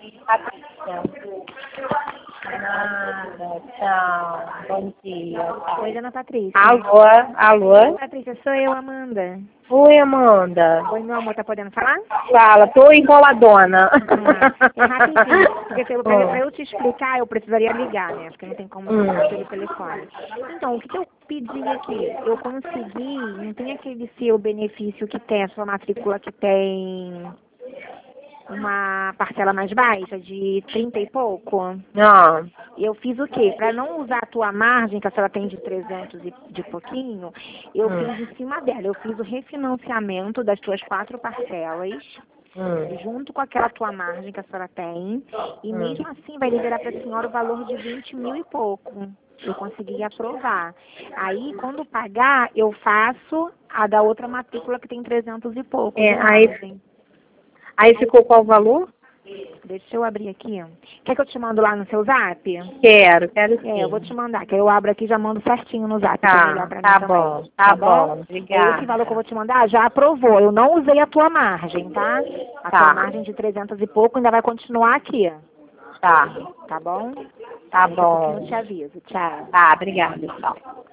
Patrícia. Nada, tchau. Bom dia. Tchau. Oi, dona Patrícia. Alô? Alô? Patrícia, sou eu, Amanda. Oi, Amanda. Oi, meu amor, tá podendo falar? Fala, tô enroladona. É rapidinho, porque pra eu te explicar, eu precisaria ligar, né? Porque não tem como falar pelo telefone. Então, o que eu pedi aqui? Eu consegui, não tem aquele seu benefício que tem, a sua matrícula que tem uma parcela mais baixa, de 30 e pouco? Não. Eu fiz o quê? Para não usar a tua margem, que a senhora tem de 300 e de pouquinho, eu fiz em cima dela. Eu fiz o refinanciamento das tuas 4 parcelas, junto com aquela tua margem que a senhora tem, e mesmo assim vai liberar para a senhora o valor de 20 mil e pouco. Eu consegui aprovar. Aí, quando pagar, eu faço a da outra matrícula que tem 300 e pouco de margem. Aí ficou qual o valor? Deixa eu abrir aqui. Quer que eu te mando lá no seu zap? Quero sim. Eu vou te mandar, que aí eu abro aqui e já mando certinho no zap, que é melhor pra mim Tá também. bom, tá bom. Obrigada. Esse valor que eu vou te mandar já aprovou. Eu não usei a tua margem, tá? A tua margem de 300 e pouco ainda vai continuar aqui. Tá. Tá bom? Tá Daqui a pouquinho bom. eu te aviso. Tchau. Tá, obrigada, tchau.